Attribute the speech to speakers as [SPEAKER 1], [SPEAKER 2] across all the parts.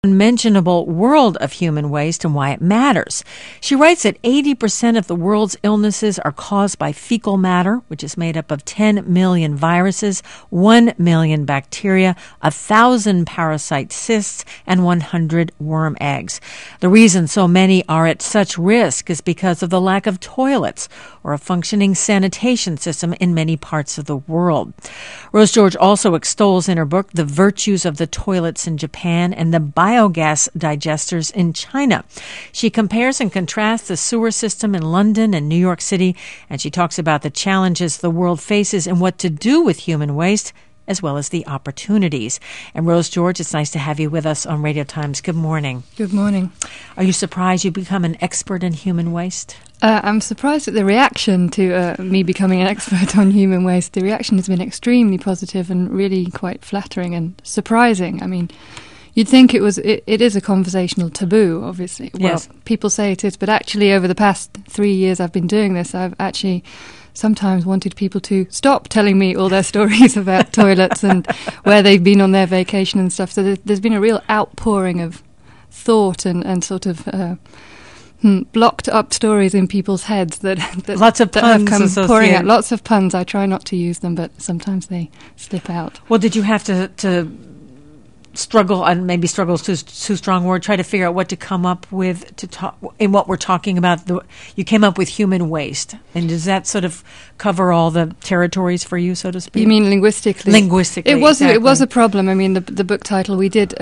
[SPEAKER 1] unmentionable world of human waste and why it matters. She writes that 80% of the world's illnesses are caused by fecal matter, which is made up of 10 million viruses, 1 million bacteria, 1,000 parasite cysts, and 100 worm eggs. The reason so many are at such risk is because of the lack of toilets or a functioning sanitation system in many parts of the world. Rose George also extols in her book the virtues of the toilets in Japan and the biogas digesters in China. She compares and contrasts the sewer system in London and New York City, and she talks about the challenges the world faces and what to do with human waste, as well as the opportunities. And Rose George, it's nice to have you with us on Radio Times. Good morning.
[SPEAKER 2] Good morning.
[SPEAKER 1] Are you surprised you've become an expert in human waste?
[SPEAKER 2] I'm surprised at the reaction to me becoming an expert on human waste. The reaction has been extremely positive and really quite flattering and surprising. I mean, you'd think it is a conversational taboo, obviously.
[SPEAKER 1] Yes.
[SPEAKER 2] Well, people say it is, but actually over the past 3 years I've been doing this, I've actually sometimes wanted people to stop telling me all their stories about toilets and where they've been on their vacation and stuff. So there's been a real outpouring of thought and sort of blocked up stories in people's heads that
[SPEAKER 1] lots of puns
[SPEAKER 2] have come pouring out. Lots of puns. I try not to use them, but sometimes they slip out.
[SPEAKER 1] Well, did you have to struggle, and maybe struggle is too strong a word, try to figure out what to come up with to talk in what we're talking about? You came up with human waste, and does that sort of cover all the territories for you, so to speak?
[SPEAKER 2] You mean linguistically?
[SPEAKER 1] Linguistically,
[SPEAKER 2] it was
[SPEAKER 1] exactly.
[SPEAKER 2] a problem. I mean, the book title, we did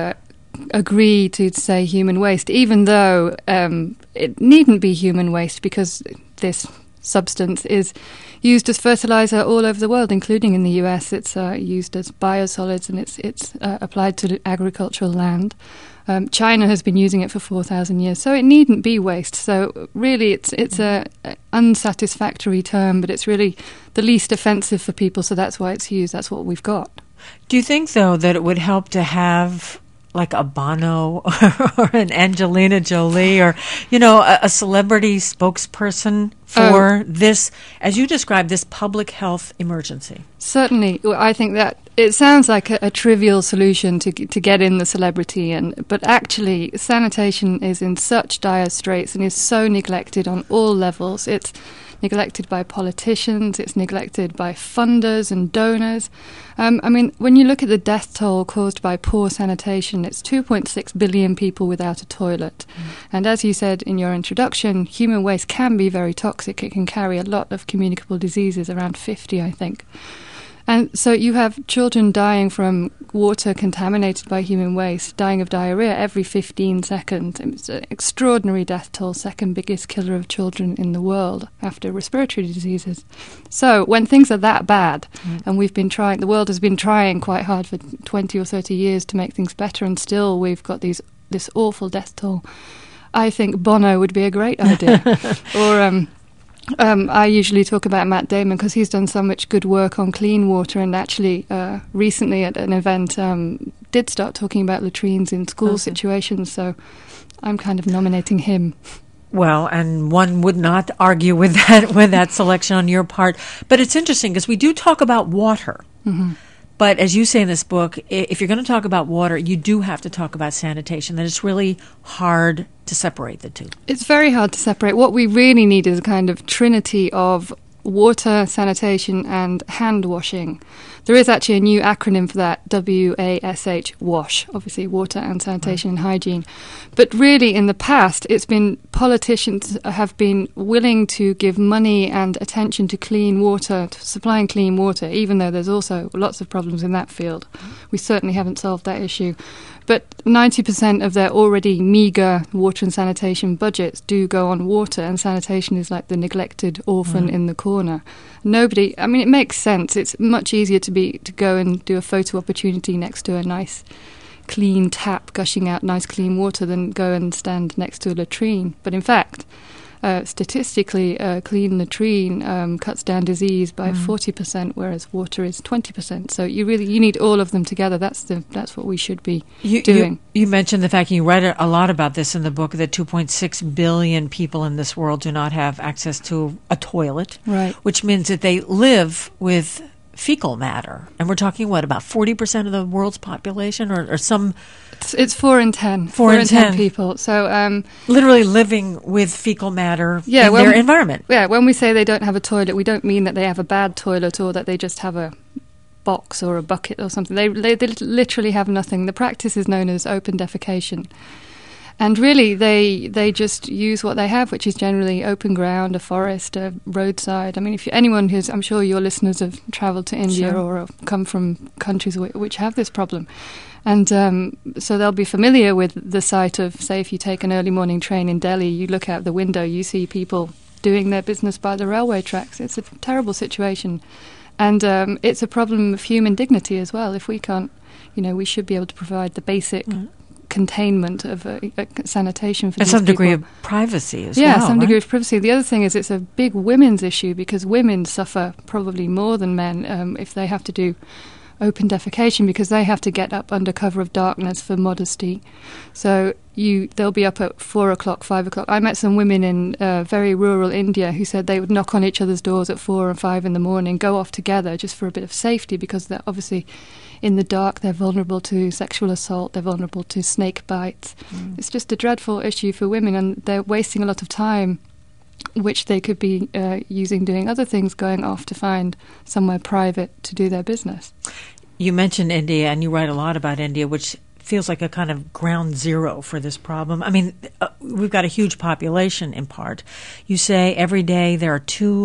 [SPEAKER 2] agree to say human waste, even though it needn't be human waste, because this substance is used as fertilizer all over the world, including in the US. It's used as biosolids, and it's applied to agricultural land. China has been using it for 4,000 years, so it needn't be waste. So really, it's a unsatisfactory term, but it's really the least offensive for people, so that's why it's used. That's what we've got.
[SPEAKER 1] Do you think, though, that it would help to have like a Bono or an Angelina Jolie or, a celebrity spokesperson for this, as you described, this public health emergency?
[SPEAKER 2] Certainly. I think that it sounds like a trivial solution to get in the celebrity, but actually sanitation is in such dire straits and is so neglected on all levels. It's neglected by politicians, it's neglected by funders and donors. I mean, when you look at the death toll caused by poor sanitation, it's 2.6 billion people without a toilet. And as you said in your introduction, human waste can be very toxic. It can carry a lot of communicable diseases, around 50, I think. And so you have children dying from water contaminated by human waste, dying of diarrhea every 15 seconds. It's an extraordinary death toll, second biggest killer of children in the world after respiratory diseases. So when things are that bad, and the world has been trying quite hard for 20 or 30 years to make things better, and still we've got this awful death toll, I think Bono would be a great idea. Or I usually talk about Matt Damon because he's done so much good work on clean water, and actually recently at an event did start talking about latrines in school situations, so I'm kind of nominating him.
[SPEAKER 1] Well, and one would not argue with that selection on your part. But it's interesting because we do talk about water. Mm-hmm. But as you say in this book, if you're going to talk about water, you do have to talk about sanitation, that it's really hard to separate the two. It's
[SPEAKER 2] very hard to separate. What we really need is a kind of trinity of water, sanitation, and hand washing. There is actually a new acronym for that, WASH, WASH, obviously water and sanitation and hygiene. But really in the past, it's been politicians have been willing to give money and attention to clean water, to supplying clean water, even though there's also lots of problems in that field. We certainly haven't solved that issue. But 90% of their already meagre water and sanitation budgets do go on water, and sanitation is like the neglected orphan in the corner. It makes sense. It's much easier to go and do a photo opportunity next to a nice clean tap gushing out nice clean water than go and stand next to a latrine. But in fact, statistically, a clean latrine cuts down disease by 40%, whereas water is 20%. So you need all of them together. That's what we should be doing.
[SPEAKER 1] You mentioned the fact, and you read a lot about this in the book, that 2.6 billion people in this world do not have access to a toilet,
[SPEAKER 2] right?
[SPEAKER 1] Which means that they live with fecal matter. And we're talking, what, about 40% of the world's population or some...
[SPEAKER 2] It's 4 in 10.
[SPEAKER 1] 4 in 10
[SPEAKER 2] people. So
[SPEAKER 1] literally living with fecal matter in their environment.
[SPEAKER 2] Yeah, when we say they don't have a toilet, we don't mean that they have a bad toilet or that they just have a box or a bucket or something. They literally have nothing. The practice is known as open defecation. And really, they just use what they have, which is generally open ground, a forest, a roadside. I mean, I'm sure your listeners have travelled to India or have come from countries which have this problem. And so they'll be familiar with the sight of, say, if you take an early morning train in Delhi, you look out the window, you see people doing their business by the railway tracks. It's a terrible situation. And it's a problem of human dignity as well. If we can't, we should be able to provide the basic containment of sanitation for
[SPEAKER 1] and
[SPEAKER 2] these
[SPEAKER 1] some degree
[SPEAKER 2] people.
[SPEAKER 1] of privacy as
[SPEAKER 2] well.
[SPEAKER 1] Yeah,
[SPEAKER 2] some degree of privacy. The other thing is it's a big women's issue because women suffer probably more than men if they have to do open defecation because they have to get up under cover of darkness for modesty. So they'll be up at 4 o'clock, 5 o'clock. I met some women in very rural India who said they would knock on each other's doors at 4 and 5 in the morning, go off together just for a bit of safety because they're obviously in the dark, they're vulnerable to sexual assault, they're vulnerable to snake bites. It's just a dreadful issue for women and they're wasting a lot of time which they could be using doing other things, going off to find somewhere private to do their business.
[SPEAKER 1] You mentioned India, and you write a lot about India, which feels like a kind of ground zero for this problem. I mean, we've got a huge population in part. You say every day there are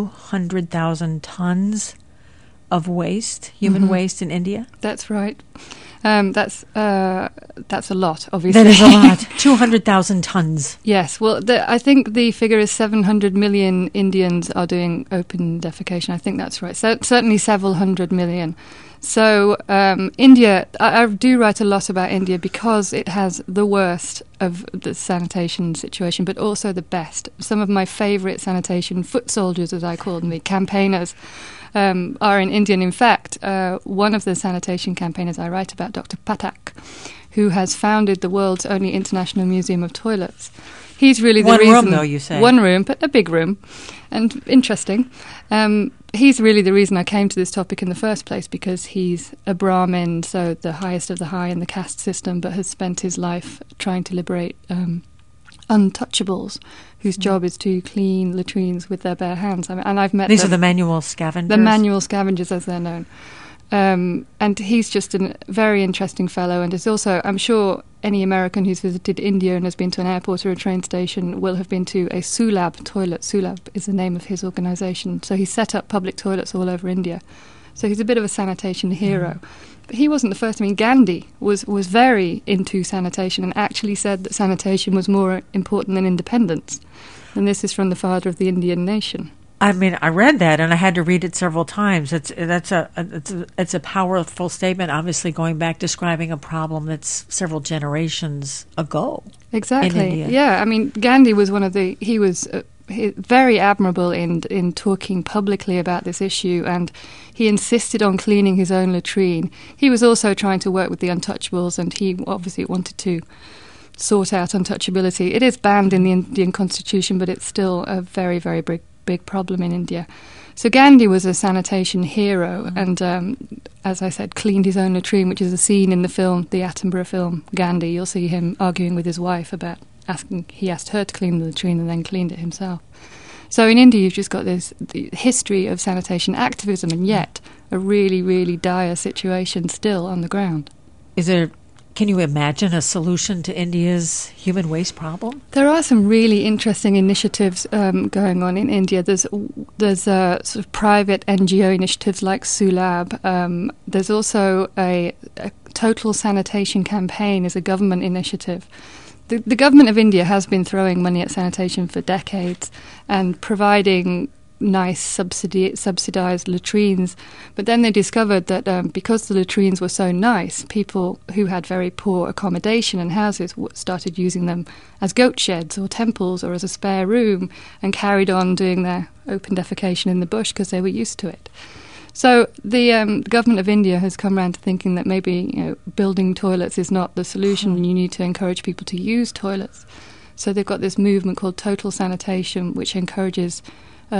[SPEAKER 1] 200,000 tons of waste, human waste in India?
[SPEAKER 2] That's right. That's a lot, obviously.
[SPEAKER 1] That is a lot. 200,000 tons.
[SPEAKER 2] Yes. Well, I think the figure is 700 million Indians are doing open defecation. I think that's right. Certainly several hundred million. So India, I do write a lot about India because it has the worst of the sanitation situation, but also the best. Some of my favourite sanitation foot soldiers, as I call them, the campaigners, are in India. And in fact, one of the sanitation campaigners I write about, Dr. Pathak, who has founded the world's only international museum of toilets. He's really the reason...
[SPEAKER 1] One room, though, you say.
[SPEAKER 2] One room, but a big room, and interesting. He's really the reason I came to this topic in the first place, because he's a Brahmin, so the highest of the high in the caste system, but has spent his life trying to liberate untouchables, whose job is to clean latrines with their bare hands. I mean, and I've met
[SPEAKER 1] These are the manual scavengers?
[SPEAKER 2] The manual scavengers, as they're known. And he's just a very interesting fellow, and is also, I'm sure any American who's visited India and has been to an airport or a train station will have been to a Sulabh toilet. Sulabh is the name of his organisation. So he set up public toilets all over India. So he's a bit of a sanitation hero. But he wasn't the first. I mean, Gandhi was very into sanitation and actually said that sanitation was more important than independence. And this is from the father of the Indian nation.
[SPEAKER 1] I mean, I read that and I had to read it several times. It's a powerful statement, obviously going back, describing a problem that's several generations ago.
[SPEAKER 2] Exactly.
[SPEAKER 1] In India.
[SPEAKER 2] Yeah, I mean, Gandhi was he was very admirable in talking publicly about this issue, and he insisted on cleaning his own latrine. He was also trying to work with the untouchables, and he obviously wanted to sort out untouchability. It is banned in the Indian constitution, but it's still a very, very big problem in India. So Gandhi was a sanitation hero, and as I said, cleaned his own latrine, which is a scene in the film, the Attenborough film, Gandhi. You'll see him arguing with his wife about he asked her to clean the latrine and then cleaned it himself. So in India, you've just got the history of sanitation activism, and yet a really, really dire situation still on the ground.
[SPEAKER 1] Can you imagine a solution to India's human waste problem?
[SPEAKER 2] There are some really interesting initiatives going on in India. There's sort of private NGO initiatives like Sulabh. There's also a total sanitation campaign as a government initiative. The government of India has been throwing money at sanitation for decades and providing nice subsidised latrines, but then they discovered that because the latrines were so nice, people who had very poor accommodation and houses started using them as goat sheds or temples or as a spare room, and carried on doing their open defecation in the bush because they were used to it. So the government of India has come around to thinking that maybe building toilets is not the solution, and you need to encourage people to use toilets. So they've got this movement called Total Sanitation, which encourages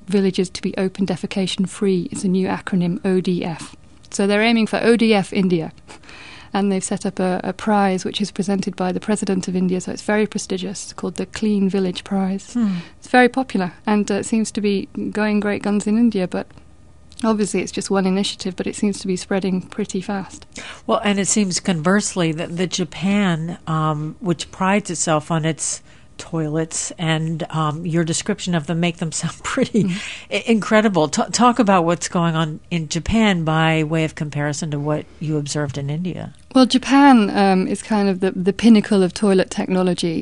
[SPEAKER 2] villages to be open defecation free. It's a new acronym, ODF. So they're aiming for ODF India. And they've set up a prize which is presented by the President of India, so it's very prestigious. It's called the Clean Village Prize. It's very popular, and it seems to be going great guns in India, but obviously it's just one initiative, but it seems to be spreading pretty fast.
[SPEAKER 1] Well, and it seems conversely that Japan, which prides itself on its toilets, and your description of them make them sound pretty incredible. Talk about what's going on in Japan by way of comparison to what you observed in India.
[SPEAKER 2] Well, Japan is kind of the pinnacle of toilet technology.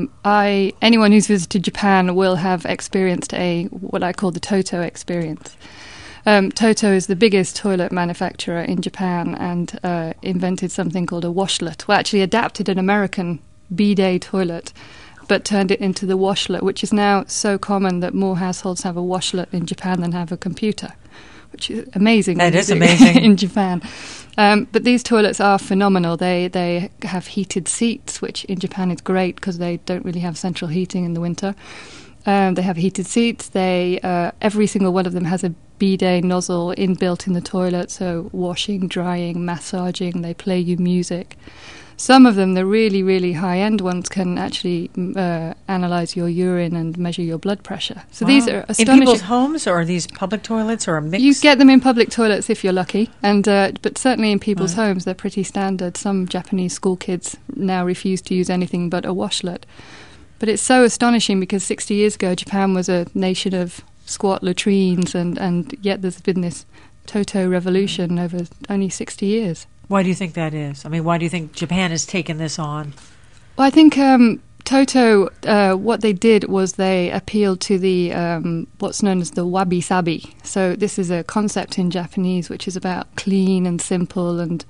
[SPEAKER 2] Anyone who's visited Japan will have experienced what I call the Toto experience. Toto is the biggest toilet manufacturer in Japan and invented something called a washlet. Well, actually adapted an American bidet toilet, but turned it into the washlet, which is now so common that more households have a washlet in Japan than have a computer, which is amazing.
[SPEAKER 1] That is amazing.
[SPEAKER 2] In Japan. But these toilets are phenomenal. They have heated seats, which in Japan is great because they don't really have central heating in the winter. They have heated seats. Every single one of them has a bidet nozzle inbuilt in the toilet, so washing, drying, massaging. They play you music. Some of them, the really, really high-end ones, can actually analyze your urine and measure your blood pressure. So these are astonishing.
[SPEAKER 1] In people's homes, or are these public toilets, or a mix?
[SPEAKER 2] You get them in public toilets if you're lucky, and but certainly in people's homes, they're pretty standard. Some Japanese school kids now refuse to use anything but a washlet. But it's so astonishing because 60 years ago, Japan was a nation of squat latrines, and yet there's been this Toto revolution over only 60 years.
[SPEAKER 1] Why do you think that is? I mean, why do you think Japan has taken this on?
[SPEAKER 2] Well, I think Toto, what they did was they appealed to the what's known as the wabi-sabi. So this is a concept in Japanese which is about clean and simple and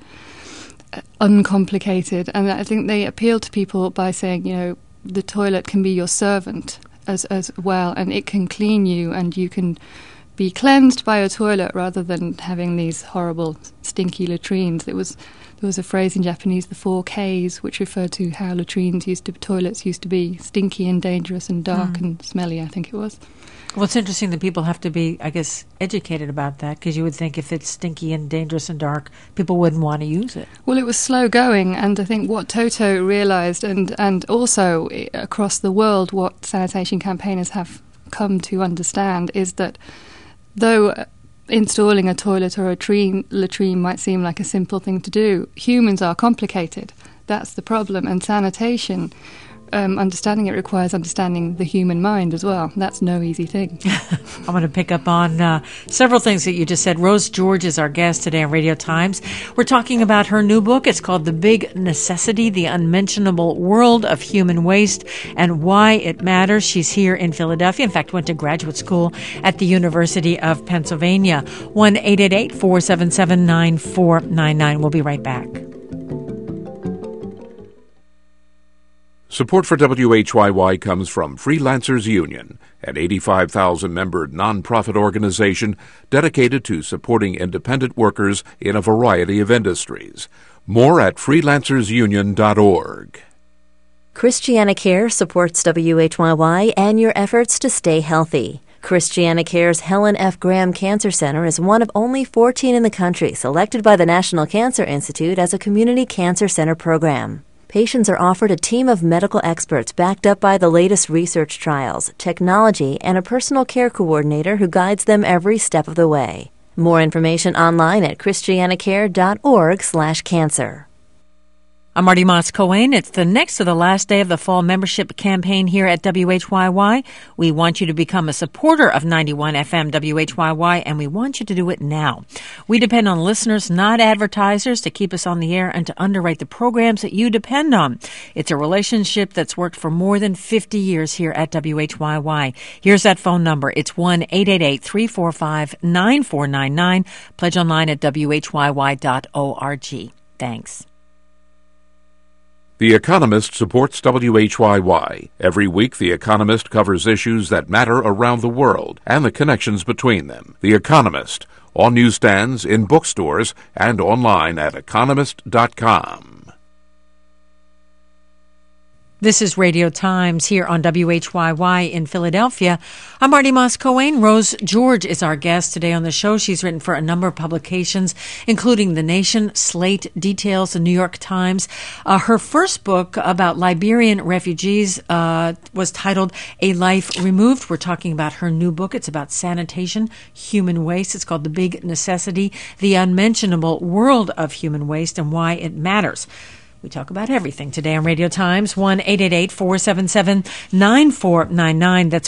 [SPEAKER 2] uncomplicated. And I think they appealed to people by saying, the toilet can be your servant as well, and it can clean you, and you can be cleansed by a toilet rather than having these horrible stinky latrines. There was a phrase in Japanese, the 4 Ks, which referred to how toilets used to be stinky and dangerous and dark and smelly, I think it was.
[SPEAKER 1] Well, it's interesting that people have to be, I guess, educated about that, because you would think if it's stinky and dangerous and dark, people wouldn't want to use it.
[SPEAKER 2] Well, it was slow going, and I think what Toto realised, and also across the world, what sanitation campaigners have come to understand is that though installing a toilet or a latrine might seem like a simple thing to do, humans are complicated. That's the problem. And sanitation, understanding it requires understanding the human mind as well. That's no easy thing.
[SPEAKER 1] I'm going to pick up on several things that you just said. Rose George is our guest today on Radio Times. We're talking about her new book. It's called The Big Necessity, The Unmentionable World of Human Waste and Why It Matters. She's here in Philadelphia. In fact, went to graduate school at the University of Pennsylvania. 1-888-477-9499. We'll be right back.
[SPEAKER 3] Support for WHYY comes from Freelancers Union, an 85,000-member nonprofit organization dedicated to supporting independent workers in a variety of industries. More at freelancersunion.org.
[SPEAKER 4] Christiana Care supports WHYY and your efforts to stay healthy. Christiana Care's Helen F. Graham Cancer Center is one of only 14 in the country selected by the National Cancer Institute as a community cancer center program. Patients are offered a team of medical experts backed up by the latest research trials, technology, and a personal care coordinator who guides them every step of the way. More information online at christianacare.org/cancer.
[SPEAKER 1] I'm Marty Moss-Cohen. It's the next to the last day of the fall membership campaign here at WHYY. We want you to become a supporter of 91 FM WHYY, and we want you to do it now. We depend on listeners, not advertisers, to keep us on the air and to underwrite the programs that you depend on. It's a relationship that's worked for more than 50 years here at WHYY. Here's that phone number. It's 1-888-345-9499. Pledge online at whyy.org. Thanks.
[SPEAKER 3] The Economist supports WHYY. Every week, The Economist covers issues that matter around the world and the connections between them. The Economist, on newsstands, in bookstores, and online at economist.com.
[SPEAKER 1] This is Radio Times here on WHYY in Philadelphia. I'm Marty Moss-Coane. Rose George is our guest today on the show. She's written for a number of publications, including The Nation, Slate, Details, the New York Times. Her first book about Liberian refugees was titled A Life Removed. We're talking about her new book. It's about sanitation, human waste. It's called The Big Necessity, The Unmentionable World of Human Waste and Why It Matters. We talk about everything today on Radio Times. 1-888-477-9499. That's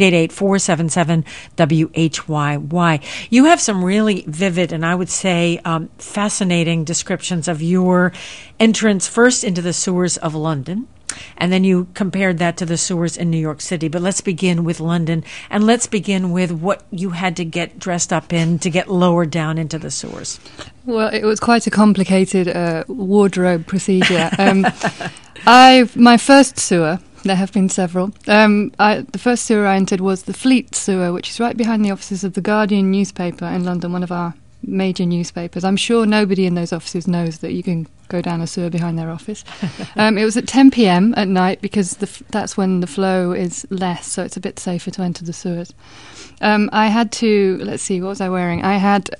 [SPEAKER 1] 1-888-477-WHYY. You have some really vivid and I would say fascinating descriptions of your entrance first into the sewers of London. And then you compared that to the sewers in New York City. But let's begin with London, and let's begin with what you had to get dressed up in to get lowered down into the sewers.
[SPEAKER 2] Well, it was quite a complicated wardrobe procedure. My first sewer, there have been several, the first sewer I entered was the Fleet sewer, which is right behind the offices of The Guardian newspaper in London, one of our major newspapers. I'm sure nobody in those offices knows that you can go down a sewer behind their office. It was at 10 p.m. at night because that's when the flow is less, so it's a bit safer to enter the sewers. I had to, let's see, what was I wearing? I had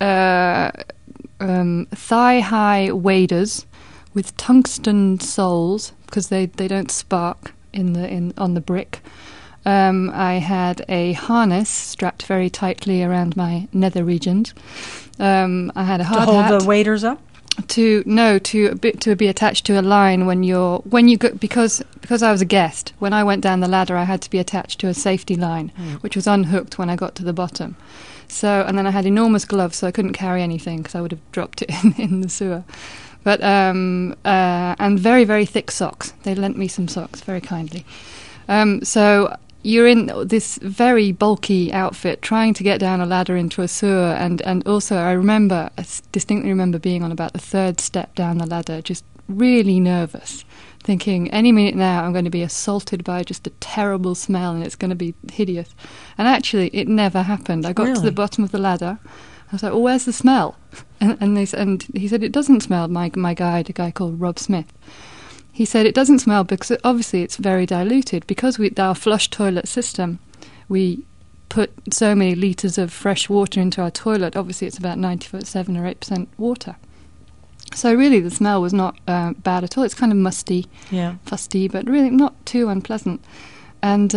[SPEAKER 2] thigh-high waders with tungsten soles because they don't spark on the brick. I had a harness strapped very tightly around my nether regions. I had a hard hat.
[SPEAKER 1] To hold the waders up?
[SPEAKER 2] To be attached to a line when you go, because I was a guest. When I went down the ladder, I had to be attached to a safety line, which was unhooked when I got to the bottom. So, and then I had enormous gloves, so I couldn't carry anything because I would have dropped it in the sewer. But and very, very thick socks. They lent me some socks very kindly. So you're in this very bulky outfit trying to get down a ladder into a sewer, and also I distinctly remember being on about the third step down the ladder, just really nervous, thinking any minute now I'm going to be assaulted by just a terrible smell and it's going to be hideous. And actually it never happened. I got to the bottom of the ladder. I was like, well, where's the smell? And he said, it doesn't smell. My guide, a guy called Rob Smith, he said it doesn't smell because obviously it's very diluted. Because with our flush toilet system, we put so many litres of fresh water into our toilet. Obviously it's about 97 or 8% water. So really the smell was not bad at all. It's kind of musty, fusty, but really not too unpleasant. And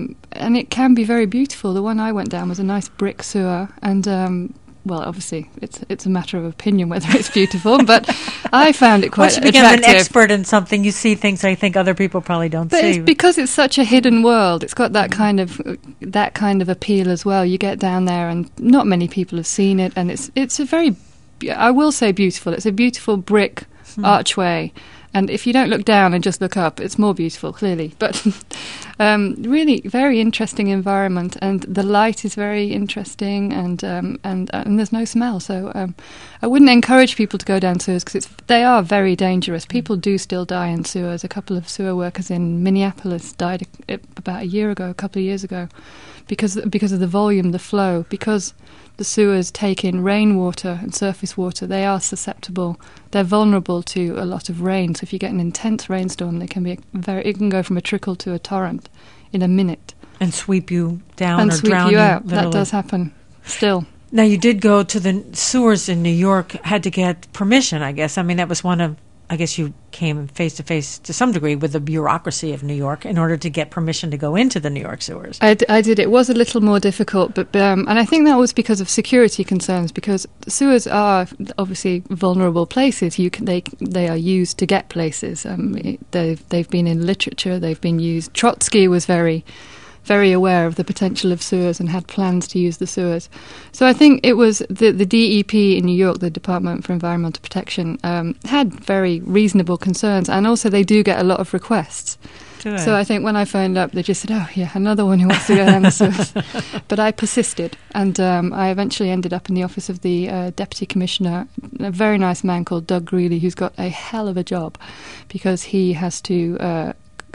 [SPEAKER 2] it can be very beautiful. The one I went down was a nice brick sewer, and well, obviously, it's a matter of opinion whether it's beautiful, but I found it quite attractive. Once you become
[SPEAKER 1] an expert in something, you see things I think other people probably don't see.
[SPEAKER 2] It's because it's such a hidden world. It's got that kind of appeal as well. You get down there, and not many people have seen it, and it's a very, I will say, beautiful. It's a beautiful brick archway. And if you don't look down and just look up, it's more beautiful, clearly. But really very interesting environment, and the light is very interesting, and there's no smell. So I wouldn't encourage people to go down sewers because they are very dangerous. People do still die in sewers. A couple of sewer workers in Minneapolis died about a couple of years ago, because of the volume, the flow, because the sewers take in rainwater and surface water. They are susceptible. They're vulnerable to a lot of rain. So if you get an intense rainstorm, it can go from a trickle to a torrent in a minute.
[SPEAKER 1] And sweep you down
[SPEAKER 2] and
[SPEAKER 1] or
[SPEAKER 2] sweep
[SPEAKER 1] drown
[SPEAKER 2] you out.
[SPEAKER 1] Literally.
[SPEAKER 2] That does happen still.
[SPEAKER 1] Now, you did go to the sewers in New York, had to get permission, I guess. I mean, that was I guess you came face to face to some degree with the bureaucracy of New York in order to get permission to go into the New York sewers.
[SPEAKER 2] I did. It was a little more difficult, but and I think that was because of security concerns, because sewers are obviously vulnerable places. They are used to get places. They've been in literature. They've been used. Trotsky was very aware of the potential of sewers and had plans to use the sewers. So I think it was the DEP in New York, the Department for Environmental Protection, had very reasonable concerns, and also they do get a lot of requests. So I think when I phoned up, they just said, oh, yeah, another one who wants to go down the sewers. But I persisted, and I eventually ended up in the office of the Deputy Commissioner, a very nice man called Doug Greeley, who's got a hell of a job, because he has to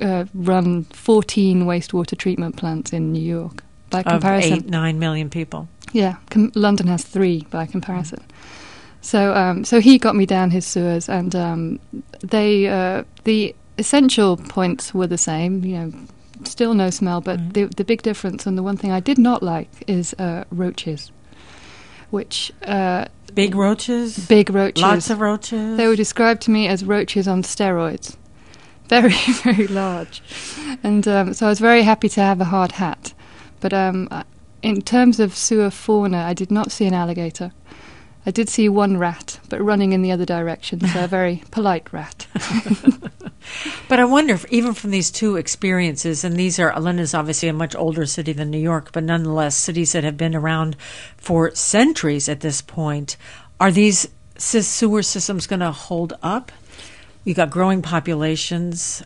[SPEAKER 2] run 14 wastewater treatment plants in New York. By comparison,
[SPEAKER 1] of 8-9 million people.
[SPEAKER 2] Yeah, London has 3 by comparison. So he got me down his sewers, and the essential points were the same, still no smell, but the big difference, and the one thing I did not like, is roaches, which...
[SPEAKER 1] Big roaches?
[SPEAKER 2] Big roaches.
[SPEAKER 1] Lots of roaches?
[SPEAKER 2] They were described to me as roaches on steroids. Very, very large. And so I was very happy to have a hard hat. But in terms of sewer fauna, I did not see an alligator. I did see one rat, but running in the other direction, so a very polite rat.
[SPEAKER 1] But I wonder, if, even from these two experiences, and London's obviously a much older city than New York, but nonetheless cities that have been around for centuries at this point, are these sewer systems going to hold up? You've got growing populations,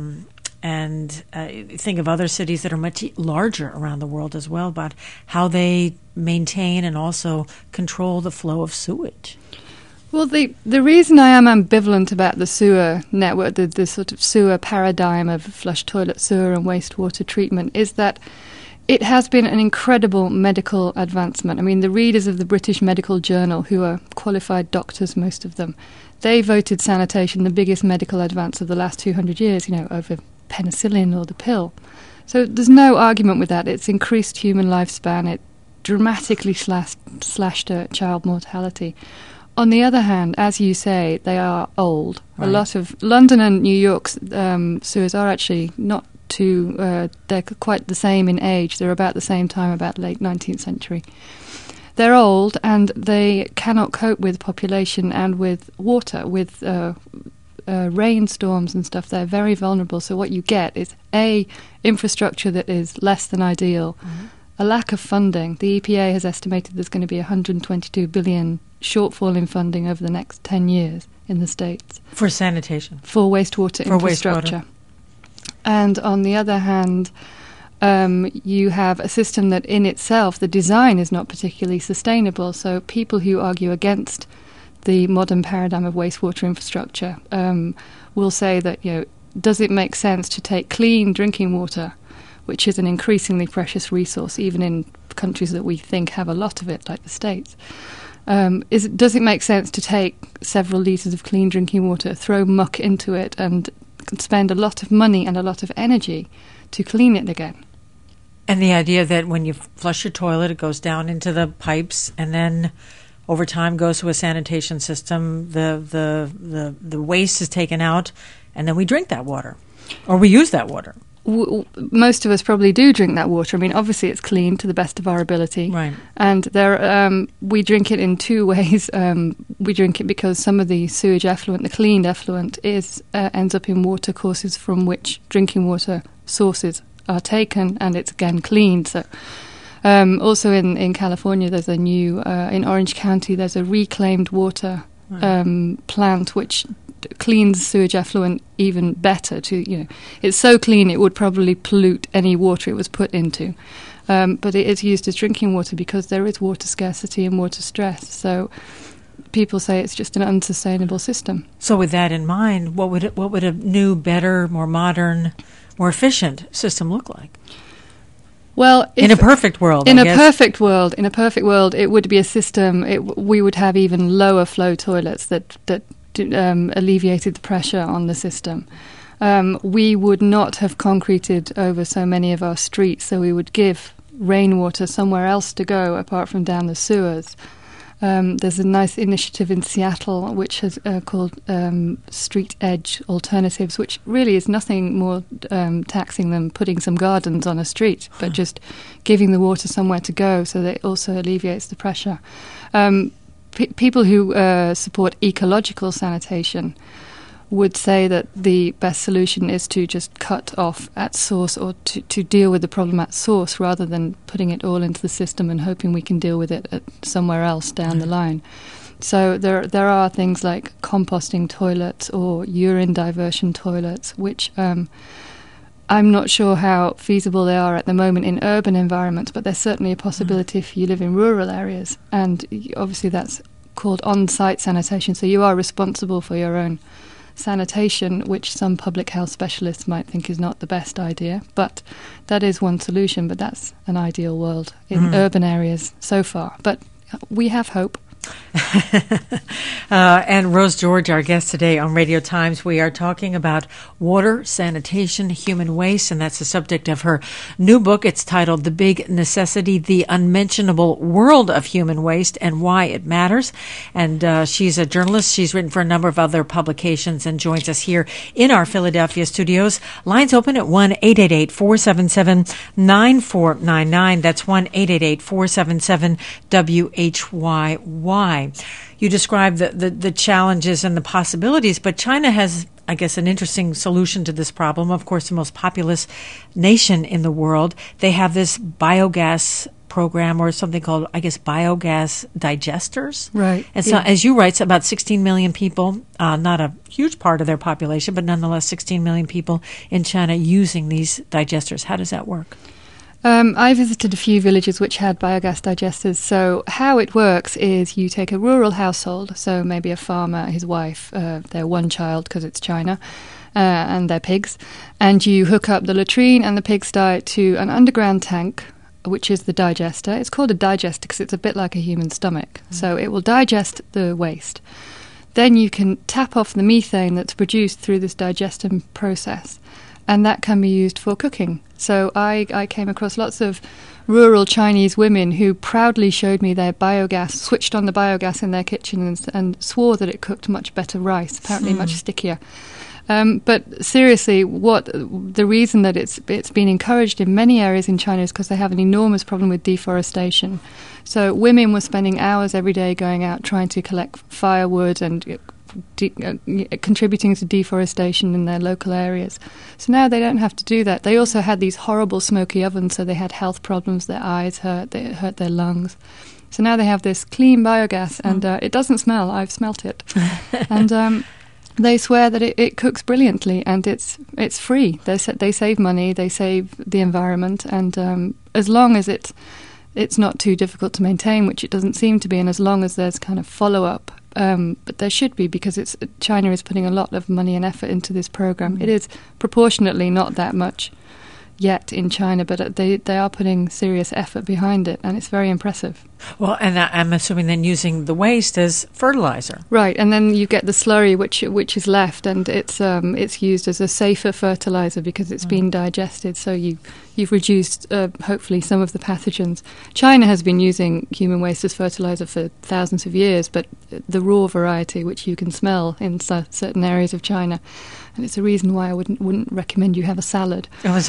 [SPEAKER 1] and think of other cities that are much larger around the world as well, about how they maintain and also control the flow of sewage.
[SPEAKER 2] Well, the reason I am ambivalent about the sewer network, the sort of sewer paradigm of flush toilet sewer and wastewater treatment, is that it has been an incredible medical advancement. I mean, the readers of the British Medical Journal, who are qualified doctors, most of them, they voted sanitation the biggest medical advance of the last 200 years, over penicillin or the pill. So there's no argument with that. It's increased human lifespan. It dramatically slashed child mortality. On the other hand, as you say, they are old. Right. A lot of London and New York's sewers are actually not too... they're quite the same in age. They're about the same time, about late 19th century. They're old, and they cannot cope with population and with water, with rainstorms and stuff. They're very vulnerable. So what you get is, infrastructure that is less than ideal, a lack of funding. The EPA has estimated there's going to be 122 billion shortfall in funding over the next 10 years in the States.
[SPEAKER 1] For sanitation?
[SPEAKER 2] For wastewater infrastructure. And on the other hand, you have a system that in itself, the design is not particularly sustainable. So people who argue against the modern paradigm of wastewater infrastructure will say that, does it make sense to take clean drinking water, which is an increasingly precious resource, even in countries that we think have a lot of it, like the States? Does it make sense to take several litres of clean drinking water, throw muck into it, and spend a lot of money and a lot of energy to clean it again?
[SPEAKER 1] And the idea that when you flush your toilet, it goes down into the pipes, and then over time goes to a sanitation system. The waste is taken out, and then we drink that water, or we use that water.
[SPEAKER 2] Most of us probably do drink that water. I mean, obviously it's clean to the best of our ability.
[SPEAKER 1] Right.
[SPEAKER 2] And we drink it in two ways. We drink it because some of the sewage effluent, the cleaned effluent, ends up in water courses from which drinking water sources are taken, and it's again cleaned. So also in California, there's a new, in Orange County, there's a reclaimed water plant which cleans sewage effluent even better. It's so clean it would probably pollute any water it was put into, but it is used as drinking water because there is water scarcity and water stress. So people say it's just an unsustainable system.
[SPEAKER 1] So with that in mind, what would a new, better, more modern, more efficient system look like?
[SPEAKER 2] Well,
[SPEAKER 1] in a perfect world,
[SPEAKER 2] in a perfect world, it would be a system. We would have even lower flow toilets that alleviated the pressure on the system. We would not have concreted over so many of our streets, so we would give rainwater somewhere else to go apart from down the sewers. There's a nice initiative in Seattle which is called Street Edge Alternatives, which really is nothing more taxing than putting some gardens on a street, but just giving the water somewhere to go, so that it also alleviates the pressure. People who support ecological sanitation would say that the best solution is to just cut off at source, or to deal with the problem at source, rather than putting it all into the system and hoping we can deal with it somewhere else down the line. So there are things like composting toilets or urine diversion toilets, which I'm not sure how feasible they are at the moment in urban environments, but there's certainly a possibility if you live in rural areas. And obviously that's called on-site sanitation, so you are responsible for your own sanitation, which some public health specialists might think is not the best idea. But that is one solution, but that's an ideal world in urban areas so far. But we have hope.
[SPEAKER 1] And Rose George, our guest today on Radio Times, we are talking about water, sanitation, human waste, and that's the subject of her new book. It's titled The Big Necessity, The Unmentionable World of Human Waste and Why It Matters. And she's a journalist. She's written for a number of other publications and joins us here in our Philadelphia studios. Lines open at 1-888-477-9499. That's 1-888-477-WHYY. You described the challenges and the possibilities, but China has, I guess, an interesting solution to this problem. Of course, the most populous nation in the world. They have this biogas program or something called, I guess, biogas digesters.
[SPEAKER 2] Right.
[SPEAKER 1] And so, as you write, it's about 16 million people, not a huge part of their population, but nonetheless 16 million people in China using these digesters. How does that work?
[SPEAKER 2] I visited a few villages which had biogas digesters. So how it works is you take a rural household, so maybe a farmer, his wife, their one child because it's China, and their pigs, and you hook up the latrine and the pigsty to an underground tank, which is the digester. It's called a digester because it's a bit like a human stomach. So it will digest the waste. Then you can tap off the methane that's produced through this digestion process, and that can be used for cooking. So I came across lots of rural Chinese women who proudly showed me their biogas, switched on the biogas in their kitchen and swore that it cooked much better rice, apparently much stickier. But seriously, the reason that it's been encouraged in many areas in China is because they have an enormous problem with deforestation. So women were spending hours every day going out trying to collect firewood and contributing to deforestation in their local areas. So now they don't have to do that. They also had these horrible smoky ovens, so they had health problems. Their eyes hurt, it hurt their lungs. So now they have this clean biogas, and it doesn't smell. I've smelt it. And they swear that it cooks brilliantly, and it's free. They save money, they save the environment, and as long as it's not too difficult to maintain, which it doesn't seem to be, and as long as there's kind of follow-up, but there should be, because China is putting a lot of money and effort into this program. It is proportionately not that much yet in China, but they are putting serious effort behind it, and it's very impressive.
[SPEAKER 1] Well, and I'm assuming then using the waste as fertilizer.
[SPEAKER 2] Right, and then you get the slurry which is left, and it's used as a safer fertilizer because it's been digested, so you've reduced hopefully some of the pathogens. China has been using human waste as fertilizer for thousands of years, but the raw variety, which you can smell in certain areas of China, and it's a reason why I wouldn't recommend you have a salad.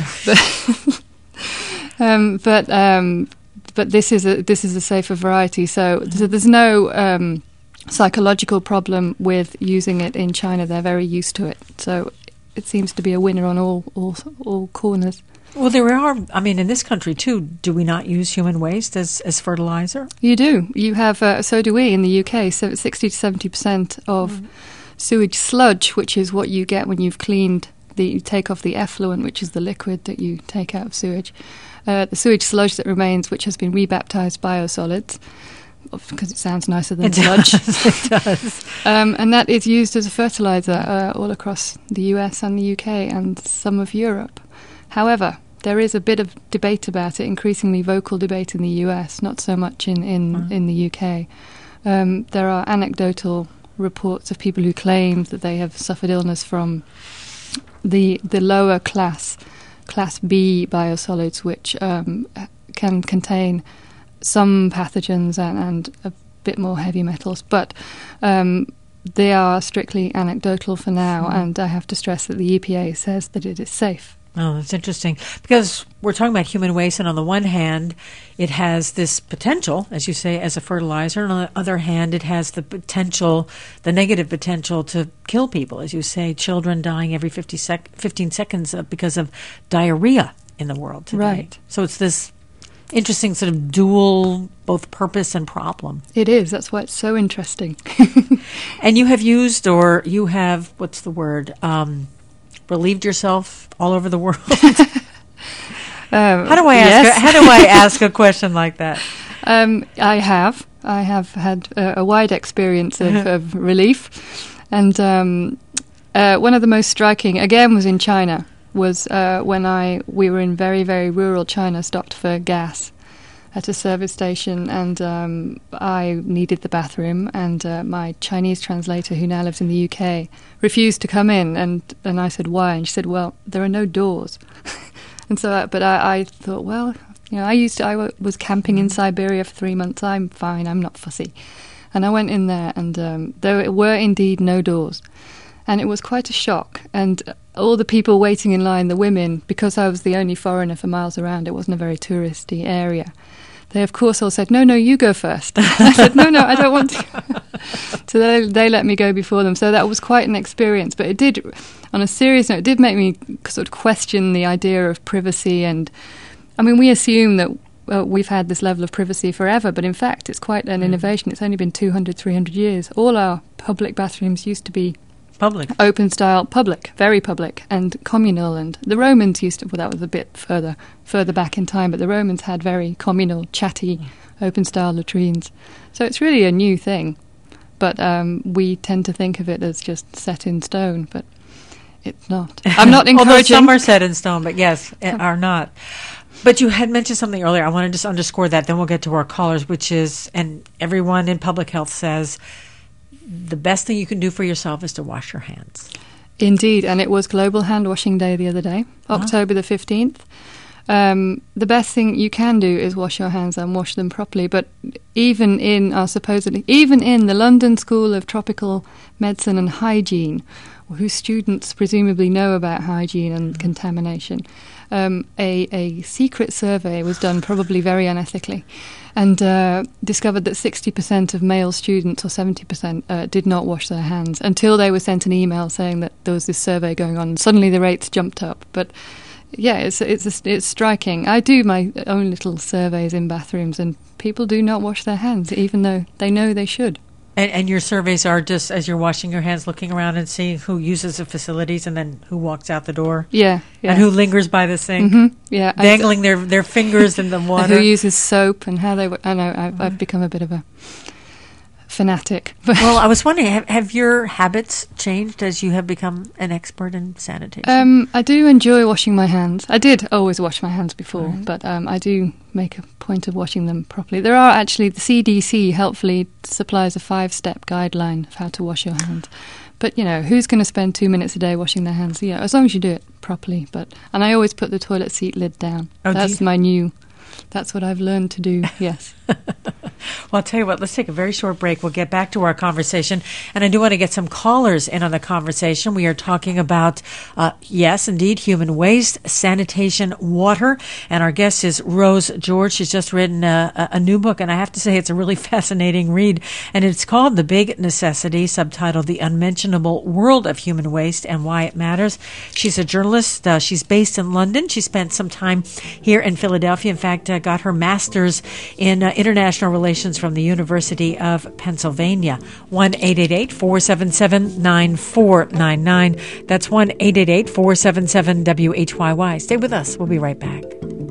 [SPEAKER 2] But this is a safer variety, so there's no psychological problem with using it in China. They're very used to it, so it seems to be a winner on all corners.
[SPEAKER 1] Well, there are. I mean, in this country too, do we not use human waste as fertilizer?
[SPEAKER 2] You do. You have. So do we in the UK. So 60 to 70% of sewage sludge, which is what you get when you've cleaned. You take off the effluent, which is the liquid that you take out of sewage. The sewage sludge that remains, which has been rebaptized biosolids, because it sounds nicer than sludge.
[SPEAKER 1] It does.
[SPEAKER 2] And that is used as a fertilizer all across the US and the UK and some of Europe. However, there is a bit of debate about it, increasingly vocal debate in the US, not so much in the UK. There are anecdotal reports of people who claim that they have suffered illness from the lower class B biosolids, which can contain some pathogens and a bit more heavy metals, but they are strictly anecdotal for now, and I have to stress that the EPA says that it is safe.
[SPEAKER 1] Oh, that's interesting, because we're talking about human waste, and on the one hand, it has this potential, as you say, as a fertilizer, and on the other hand, it has the potential, the negative potential to kill people, as you say, children dying every 15 seconds because of diarrhea in the world today.
[SPEAKER 2] Right.
[SPEAKER 1] So it's this interesting sort of dual, both purpose and problem.
[SPEAKER 2] It is. That's why it's so interesting.
[SPEAKER 1] And you have used, or you have, what's the word, relieved yourself all over the world? How do I ask a question like that?
[SPEAKER 2] I have had a wide experience of relief, and one of the most striking, again, was in China. Was when we were in very, very rural China, stopped for gas, at a service station, and I needed the bathroom, and my Chinese translator, who now lives in the UK, refused to come in, and I said, why? And she said, well, there are no doors. And so, but I thought, well, I was camping in Siberia for 3 months. I'm fine. I'm not fussy. And I went in there, and there were indeed no doors. And it was quite a shock. And all the people waiting in line, the women, because I was the only foreigner for miles around, it wasn't a very touristy area. They, of course, all said, no, you go first. I said, no, I don't want to. So they let me go before them. So that was quite an experience. But it did, on a serious note, it did make me sort of question the idea of privacy. And, I mean, we assume that we've had this level of privacy forever, but in fact, it's quite an innovation. It's only been 200, 300 years. All our public bathrooms used to be
[SPEAKER 1] public,
[SPEAKER 2] open style, public, very public, and communal. And the Romans used to, well, that was a bit further back in time, but the Romans had very communal, chatty, open style latrines. So it's really a new thing, but we tend to think of it as just set in stone, but it's not. I'm not encouraging.
[SPEAKER 1] Although some are set in stone, but yes, are not. But you had mentioned something earlier. I want to just underscore that. Then we'll get to our callers, which is, and everyone in public health says, the best thing you can do for yourself is to wash your hands.
[SPEAKER 2] Indeed, and it was Global Hand Washing Day the other day, October the 15th. The best thing you can do is wash your hands and wash them properly. But even in the London School of Tropical Medicine and Hygiene, whose students presumably know about hygiene and contamination, a secret survey was done, probably very unethically, and discovered that 60% of male students, or 70%, did not wash their hands until they were sent an email saying that there was this survey going on. And suddenly the rates jumped up. But yeah, it's striking. I do my own little surveys in bathrooms, and people do not wash their hands, even though they know they should.
[SPEAKER 1] And your surveys are just as you're washing your hands, looking around and seeing who uses the facilities and then who walks out the door?
[SPEAKER 2] Yeah.
[SPEAKER 1] And who lingers by the sink?
[SPEAKER 2] Mm-hmm, yeah.
[SPEAKER 1] Dangling their fingers in the water?
[SPEAKER 2] Who uses soap and how they... I know, I've become a bit of a fanatic.
[SPEAKER 1] Well, I was wondering, have your habits changed as you have become an expert in sanitation?
[SPEAKER 2] I do enjoy washing my hands. I did always wash my hands before, but I do make a point of washing them properly. There are actually, the CDC helpfully supplies a 5-step guideline of how to wash your hands. But, who's going to spend 2 minutes a day washing their hands? As long as you do it properly. And I always put the toilet seat lid down.
[SPEAKER 1] Oh,
[SPEAKER 2] that's what I've learned to do, yes.
[SPEAKER 1] Well, I'll tell you what, let's take a very short break. We'll get back to our conversation. And I do want to get some callers in on the conversation. We are talking about, yes, indeed, human waste, sanitation, water. And our guest is Rose George. She's just written a new book, and I have to say it's a really fascinating read. And it's called The Big Necessity, subtitled The Unmentionable World of Human Waste and Why It Matters. She's a journalist. She's based in London. She spent some time here in Philadelphia. In fact, got her master's in international relations from the University of Pennsylvania. 1-888-477-9499. That's 1-888-477-WHYY. Stay with us. We'll be right back.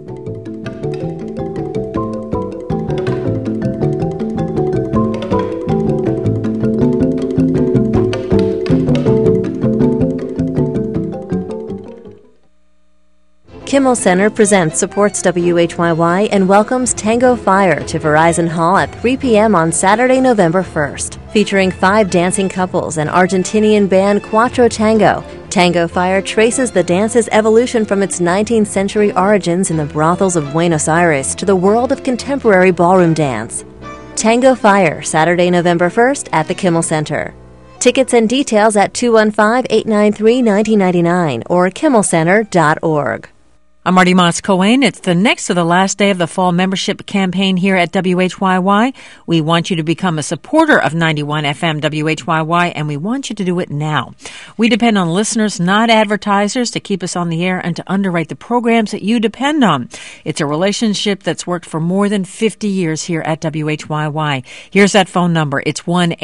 [SPEAKER 4] Kimmel Center presents Supports WHYY and welcomes Tango Fire to Verizon Hall at 3 p.m. on Saturday, November 1st. Featuring 5 dancing couples and Argentinian band Cuatro Tango, Tango Fire traces the dance's evolution from its 19th century origins in the brothels of Buenos Aires to the world of contemporary ballroom dance. Tango Fire, Saturday, November 1st at the Kimmel Center. Tickets and details at 215-893-1999 or kimmelcenter.org.
[SPEAKER 1] I'm Marty Moss-Cohen. It's the next to the last day of the fall membership campaign here at WHYY. We want you to become a supporter of 91 FM WHYY, and we want you to do it now. We depend on listeners, not advertisers, to keep us on the air and to underwrite the programs that you depend on. It's a relationship that's worked for more than 50 years here at WHYY. Here's that phone number. It's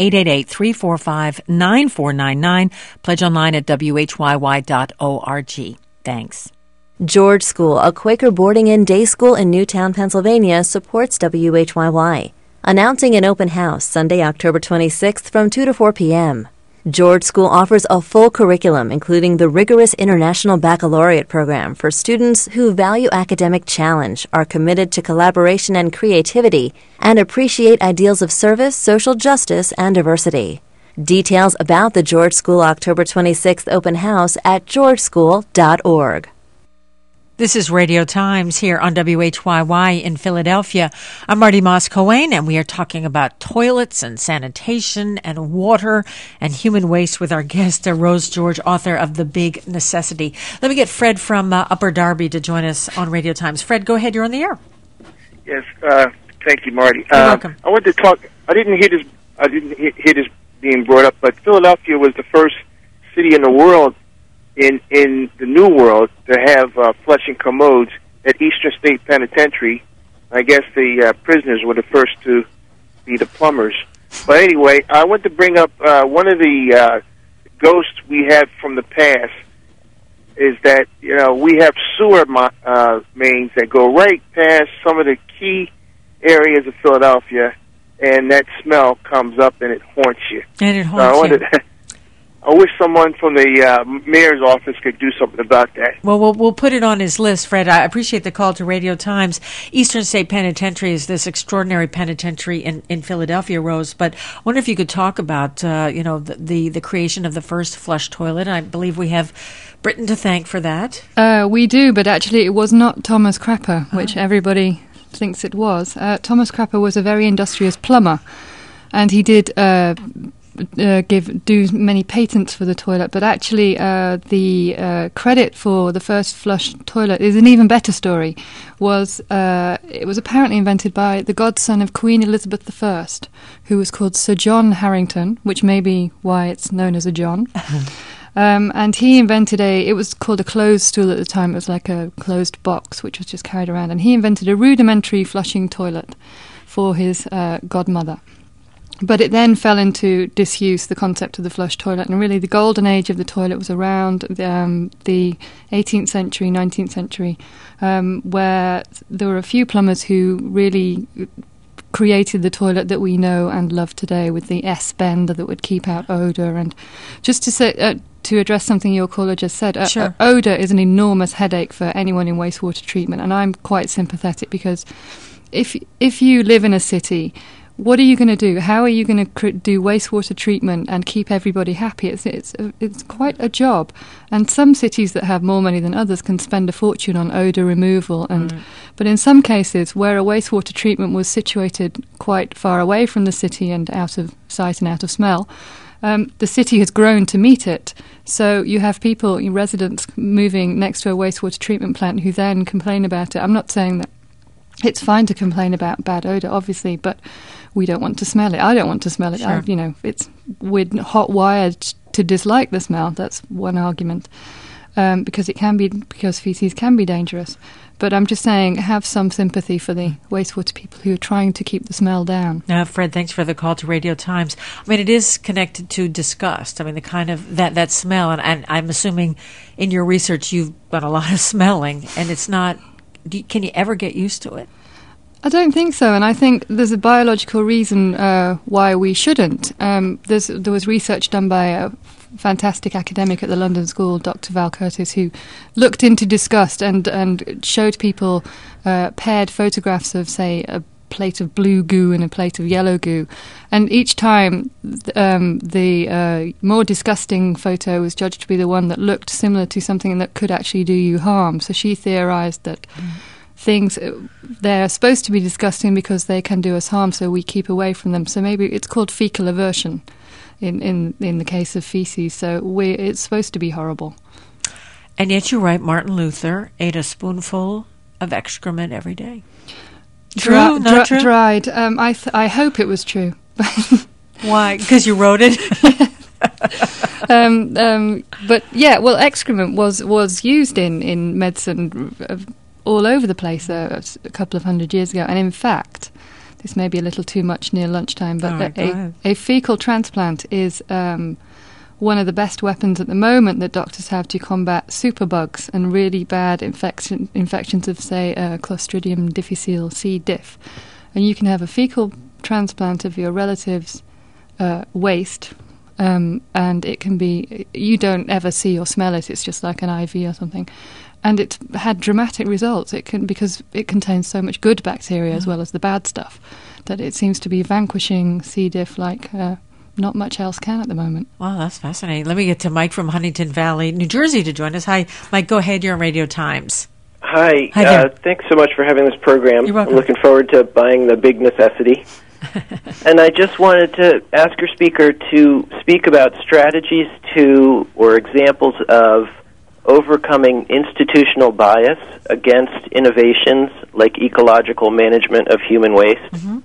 [SPEAKER 1] 1-888-345-9499. Pledge online at whyy.org. Thanks.
[SPEAKER 4] George School, a Quaker boarding and day school in Newtown, Pennsylvania, supports WHYY, announcing an open house Sunday, October 26th from 2 to 4 p.m. George School offers a full curriculum, including the rigorous International Baccalaureate program for students who value academic challenge, are committed to collaboration and creativity, and appreciate ideals of service, social justice, and diversity. Details about the George School October 26th open house at georgeschool.org.
[SPEAKER 1] This is Radio Times here on WHYY in Philadelphia. I'm Marty Moss-Coane, and we are talking about toilets and sanitation and water and human waste with our guest, Rose George, author of The Big Necessity. Let me get Fred from Upper Darby to join us on Radio Times. Fred, go ahead. You're on the air.
[SPEAKER 5] Yes, thank you, Marty.
[SPEAKER 1] You're welcome.
[SPEAKER 5] I wanted to talk. I didn't hear this being brought up, but Philadelphia was the first city in the world, in the New World, to have flushing commodes at Eastern State Penitentiary. I guess the prisoners were the first to be the plumbers. But anyway, I want to bring up one of the ghosts we have from the past is that, we have sewer mains that go right past some of the key areas of Philadelphia, and that smell comes up and it haunts you.
[SPEAKER 1] And it haunts you.
[SPEAKER 5] I wish someone from the mayor's office could do something about that.
[SPEAKER 1] Well, we'll put it on his list, Fred. I appreciate the call to Radio Times. Eastern State Penitentiary is this extraordinary penitentiary in Philadelphia, Rose. But I wonder if you could talk about, the creation of the first flush toilet. I believe we have Britain to thank for that.
[SPEAKER 2] We do, but actually it was not Thomas Crapper, which everybody thinks it was. Thomas Crapper was a very industrious plumber, and he did do many patents for the toilet, but actually the credit for the first flush toilet is an even better story. It was apparently invented by the godson of Queen Elizabeth I, who was called Sir John Harrington, which may be why it's known as a John. And he invented it was called a closed stool at the time. It was like a closed box which was just carried around, and he invented a rudimentary flushing toilet for his godmother. But it then fell into disuse, the concept of the flush toilet, and really the golden age of the toilet was around the 18th century, 19th century, where there were a few plumbers who really created the toilet that we know and love today, with the S-bender that would keep out odour. And just to say, to address something your caller just said,
[SPEAKER 1] sure.
[SPEAKER 2] Odour is an enormous headache for anyone in wastewater treatment, and I'm quite sympathetic, because if you live in a city, what are you going to do? How are you going to do wastewater treatment and keep everybody happy? It's quite a job. And some cities that have more money than others can spend a fortune on odour removal. But in some cases, where a wastewater treatment was situated quite far away from the city and out of sight and out of smell, the city has grown to meet it. So you have residents moving next to a wastewater treatment plant who then complain about it. I'm not saying that it's fine to complain about bad odour, obviously, but we don't want to smell it. I don't want to smell it.
[SPEAKER 1] Sure.
[SPEAKER 2] We're hot-wired to dislike the smell. That's one argument, because feces can be dangerous. But I'm just saying, have some sympathy for the wastewater people who are trying to keep the smell down.
[SPEAKER 1] Fred, thanks for the call to Radio Times. I mean, it is connected to disgust. I mean, the kind of that smell, and I'm assuming in your research you've done a lot of smelling, and it's not. Can you ever get used to it?
[SPEAKER 2] I don't think so, and I think there's a biological reason why we shouldn't. There was research done by a fantastic academic at the London School, Dr. Val Curtis, who looked into disgust and showed people paired photographs of, say, a plate of blue goo and a plate of yellow goo, and each time the more disgusting photo was judged to be the one that looked similar to something that could actually do you harm. So she theorized that things, they're supposed to be disgusting because they can do us harm, so we keep away from them. So maybe it's called fecal aversion in the case of feces. So it's supposed to be horrible.
[SPEAKER 1] And yet you write Martin Luther ate a spoonful of excrement every day. True? Not true?
[SPEAKER 2] Dried. I hope it was true.
[SPEAKER 1] Why? Because you wrote it?
[SPEAKER 2] But yeah, well, excrement was used in medicine all over the place a couple of hundred years ago. And in fact, this may be a little too much near lunchtime, but a fecal transplant is one of the best weapons at the moment that doctors have to combat superbugs and really bad infections of, say, Clostridium difficile, C. diff. And you can have a fecal transplant of your relative's waste and it can be, you don't ever see or smell it, it's just like an IV or something. And it's had dramatic results. Because it contains so much good bacteria as well as the bad stuff, that it seems to be vanquishing C. diff like not much else can at the moment.
[SPEAKER 1] Wow, that's fascinating. Let me get to Mike from Huntington Valley, New Jersey, to join us. Hi, Mike. Go ahead. You're on Radio Times.
[SPEAKER 6] Hi.
[SPEAKER 1] Hi
[SPEAKER 6] thanks so much for having this program.
[SPEAKER 1] You're welcome.
[SPEAKER 6] I'm looking forward to buying The Big Necessity. And I just wanted to ask your speaker to speak about strategies to or examples of overcoming institutional bias against innovations like ecological management of human waste.
[SPEAKER 1] Mm-hmm.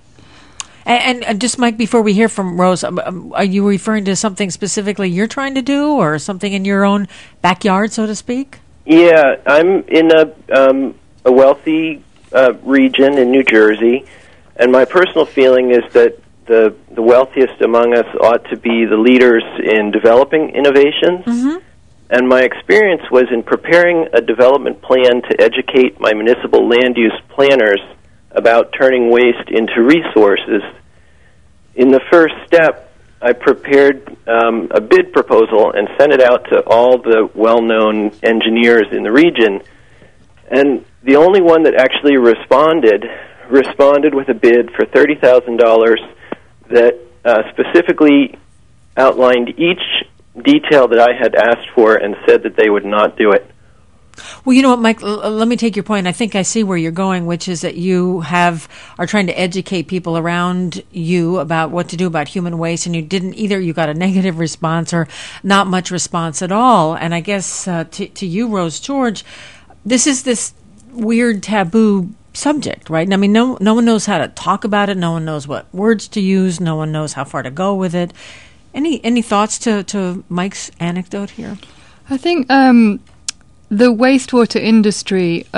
[SPEAKER 1] And just, Mike, before we hear from Rose, are you referring to something specifically you're trying to do or something in your own backyard, so to speak?
[SPEAKER 6] Yeah, I'm in a wealthy region in New Jersey, and my personal feeling is that the wealthiest among us ought to be the leaders in developing innovations.
[SPEAKER 1] Mm-hmm.
[SPEAKER 6] And my experience was in preparing a development plan to educate my municipal land use planners about turning waste into resources. In the first step, I prepared a bid proposal and sent it out to all the well-known engineers in the region. And the only one that actually responded with a bid for $30,000 that specifically outlined each detail that I had asked for and said that they would not do it.
[SPEAKER 1] Well, you know what, Mike, let me take your point. I think I see where you're going, which is that you are trying to educate people around you about what to do about human waste, and you got a negative response or not much response at all. And I guess to you, Rose George, this is this weird taboo subject, right? I mean, no one knows how to talk about it. No one knows what words to use. No one knows how far to go with it. Any thoughts to Mike's anecdote here?
[SPEAKER 2] I think the wastewater industry,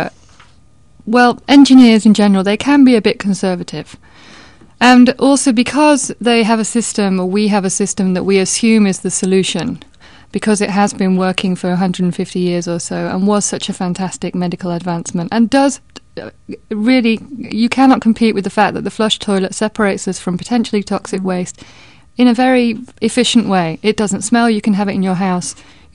[SPEAKER 2] engineers in general, they can be a bit conservative. And also because they have a system, or we have a system that we assume is the solution, because it has been working for 150 years or so and was such a fantastic medical advancement, and does really, you cannot compete with the fact that the flush toilet separates us from potentially toxic waste in a very efficient way. It doesn't smell. You can have it in your house.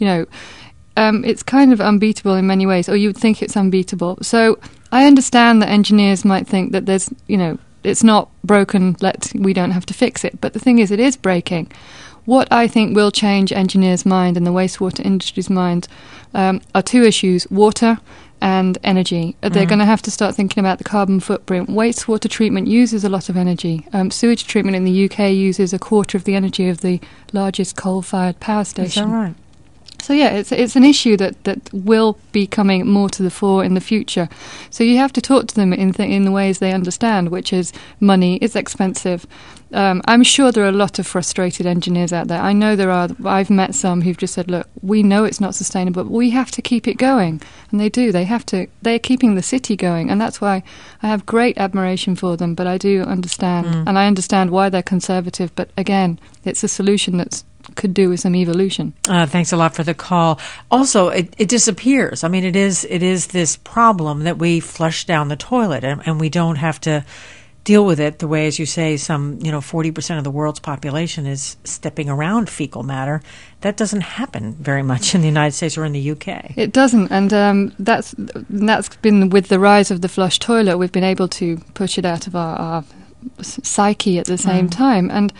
[SPEAKER 2] It's kind of unbeatable in many ways, or you would think it's unbeatable. So I understand that engineers might think that there's, it's not broken, we don't have to fix it. But the thing is, it is breaking. What I think will change engineers' mind and the wastewater industry's mind are two issues: water and energy. They're going to have to start thinking about the carbon footprint. Wastewater treatment uses a lot of energy. Sewage treatment in the UK uses a quarter of the energy of the largest coal-fired power station.
[SPEAKER 1] Is that right?
[SPEAKER 2] So yeah, it's an issue that will be coming more to the fore in the future. So you have to talk to them in the ways they understand, which is money, it's expensive. I'm sure there are a lot of frustrated engineers out there. I know there are. I've met some who've just said, look, we know it's not sustainable, but we have to keep it going. And they do. They're keeping the city going. And that's why I have great admiration for them. But I do understand. And I understand why they're conservative. But again, it's a solution that's could do with some evolution.
[SPEAKER 1] Thanks a lot for the call. Also, it disappears. I mean, it is this problem that we flush down the toilet and we don't have to deal with it the way, as you say, 40% of the world's population is stepping around fecal matter. That doesn't happen very much in the United States or in the UK.
[SPEAKER 2] It doesn't, and that's been with the rise of the flush toilet. We've been able to push it out of our psyche at the same time. And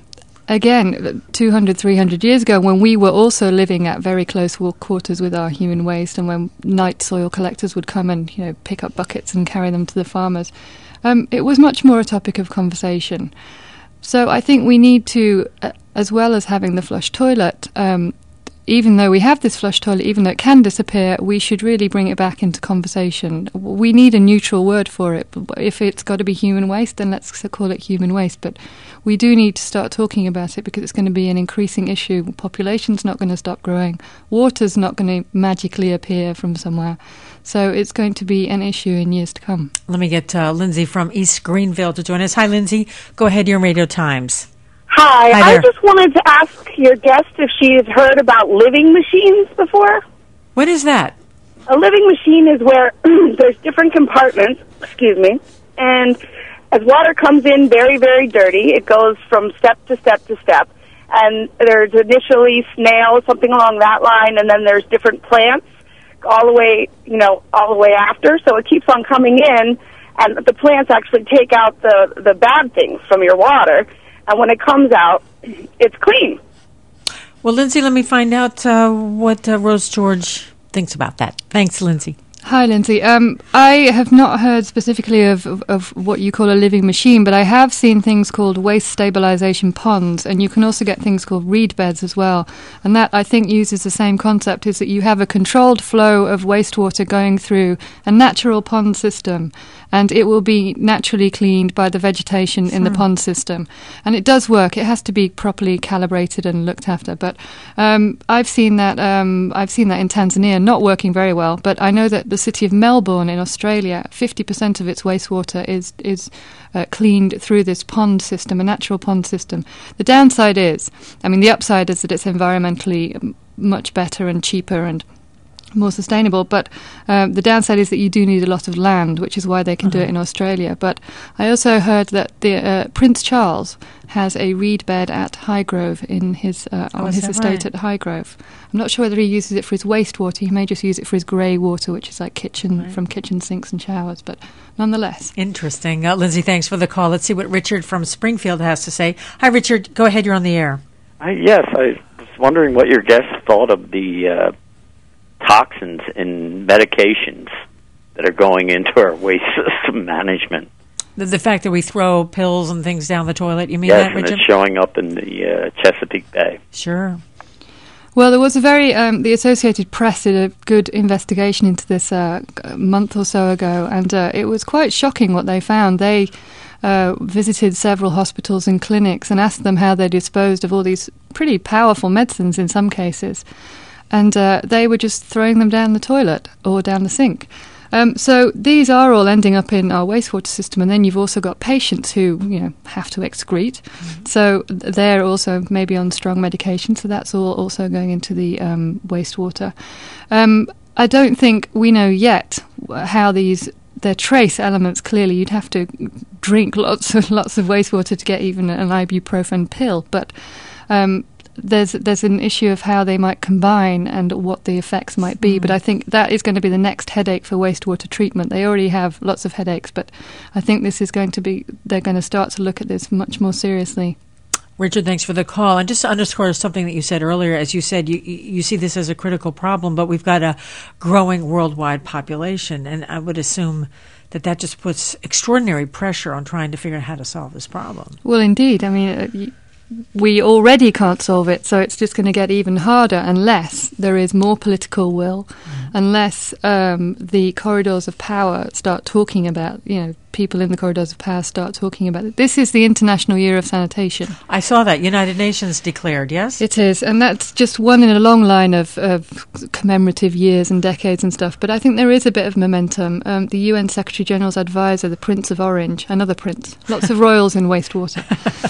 [SPEAKER 2] again, 200, 300 years ago, when we were also living at very close quarters with our human waste, and when night soil collectors would come and pick up buckets and carry them to the farmers, it was much more a topic of conversation. So I think we need to, as well as having the flush toilet, even though we have this flush toilet, even though it can disappear, we should really bring it back into conversation. We need a neutral word for it. If it's got to be human waste, then let's call it human waste. But we do need to start talking about it because it's going to be an increasing issue. Population's not going to stop growing. Water's not going to magically appear from somewhere. So it's going to be an issue in years to come.
[SPEAKER 1] Let me get Lindsay from East Greenville to join us. Hi, Lindsay. Go ahead, you're on Radio Times.
[SPEAKER 7] Hi. I just wanted to ask your guest if she has heard about living machines before.
[SPEAKER 1] What is that?
[SPEAKER 7] A living machine is where there's different compartments, and as water comes in very, very dirty, it goes from step to step to step, and there's initially snails, something along that line, and then there's different plants all the way after. So it keeps on coming in, and the plants actually take out the bad things from your water, and when it comes out, it's clean.
[SPEAKER 1] Well, Lindsay, let me find out what Rose George thinks about that. Thanks, Lindsay.
[SPEAKER 2] Hi, Lindsay. I have not heard specifically of what you call a living machine, but I have seen things called waste stabilization ponds, and you can also get things called reed beds as well. And that, I think, uses the same concept, is that you have a controlled flow of wastewater going through a natural pond system, and it will be naturally cleaned by the vegetation in the pond system. And it does work. It has to be properly calibrated and looked after. But I've seen that in Tanzania, not working very well. But I know that the city of Melbourne in Australia, 50% of its wastewater is cleaned through this pond system, a natural pond system. The downside is, the upside is that it's environmentally much better and cheaper and more sustainable, but the downside is that you do need a lot of land, which is why they can do it in Australia. But I also heard that the Prince Charles has a reed bed at Highgrove in his on his estate at Highgrove. I'm not sure whether he uses it for his wastewater. He may just use it for his grey water, which is like from kitchen sinks and showers, but nonetheless.
[SPEAKER 1] Interesting. Lindsay, thanks for the call. Let's see what Richard from Springfield has to say. Hi, Richard. Go ahead. You're on the air.
[SPEAKER 8] Yes, I was wondering what your guests thought of the toxins in medications that are going into our waste system management.
[SPEAKER 1] The fact that we throw pills and things down the toilet, you mean
[SPEAKER 8] that,
[SPEAKER 1] Richard?
[SPEAKER 8] Yes, and it's showing up in the Chesapeake Bay.
[SPEAKER 1] Sure.
[SPEAKER 2] Well, there was the Associated Press did a good investigation into this a month or so ago, and it was quite shocking what they found. They visited several hospitals and clinics and asked them how they disposed of all these pretty powerful medicines in some cases. And they were just throwing them down the toilet or down the sink. So these are all ending up in our wastewater system. And then you've also got patients who, have to excrete. Mm-hmm. So they're also maybe on strong medication. So that's all also going into the wastewater. I don't think we know yet how they're trace elements. Clearly, you'd have to drink lots of wastewater to get even an ibuprofen pill. But there's an issue of how they might combine and what the effects might be. But I think that is going to be the next headache for wastewater treatment. They already have lots of headaches, but I think this is going to be, they're going to start to look at this much more seriously.
[SPEAKER 1] Richard, thanks for the call. And just to underscore something that you said earlier, as you said, you see this as a critical problem, but we've got a growing worldwide population, and I would assume that just puts extraordinary pressure on trying to figure out how to solve this problem.
[SPEAKER 2] Well, indeed. We already can't solve it, so it's just going to get even harder unless there is more political will, unless the corridors of power start talking about, people in the corridors of power start talking about it. This is the International Year of Sanitation.
[SPEAKER 1] I saw that. United Nations declared, yes?
[SPEAKER 2] It is, and that's just one in a long line of commemorative years and decades and stuff. But I think there is a bit of momentum. The UN Secretary General's advisor, the Prince of Orange, another prince, lots of royals in wastewater.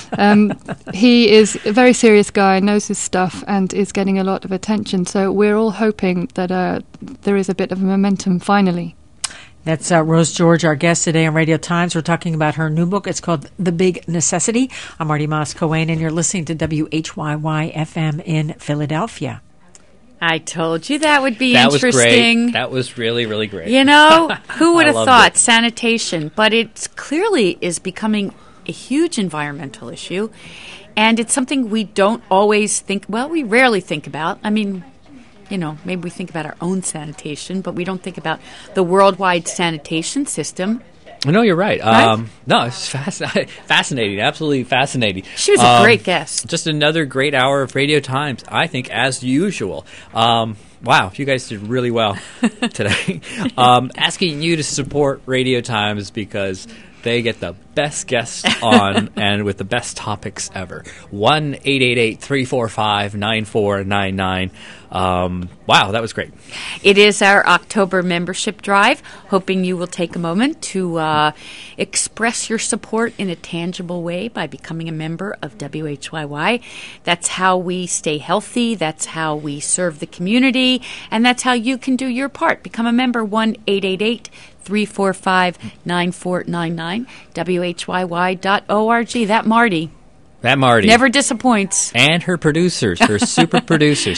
[SPEAKER 2] He is a very serious guy, knows his stuff, and is getting a lot of attention. So we're all hoping that there is a bit of a momentum finally.
[SPEAKER 1] That's Rose George, our guest today on Radio Times. We're talking about her new book. It's called The Big Necessity. I'm Marty Moss-Coane, and you're listening to WHYY-FM in Philadelphia.
[SPEAKER 9] I told you that would be interesting.
[SPEAKER 10] Was great. That was really, really great.
[SPEAKER 9] Who would have thought sanitation? But it clearly is becoming a huge environmental issue, and it's something we don't always think, we rarely think about. Maybe we think about our own sanitation, but we don't think about the worldwide sanitation system.
[SPEAKER 10] No, you're right.
[SPEAKER 9] Right?
[SPEAKER 10] No, it's fascinating, absolutely fascinating.
[SPEAKER 9] She was a great guest.
[SPEAKER 10] Just another great hour of Radio Times, I think, as usual. Wow, you guys did really well today. Asking you to support Radio Times because they get the best guests on and with the best topics ever. 1-888-345-9499. Wow, that was great.
[SPEAKER 9] It is our October membership drive, hoping you will take a moment to express your support in a tangible way by becoming a member of WHYY. That's how we stay healthy, that's how we serve the community, and that's how you can do your part. Become a member, 1-888-345-9499, WHYY.org. That Marty.
[SPEAKER 10] That Marty.
[SPEAKER 9] Never disappoints.
[SPEAKER 10] And her producers, her super producers.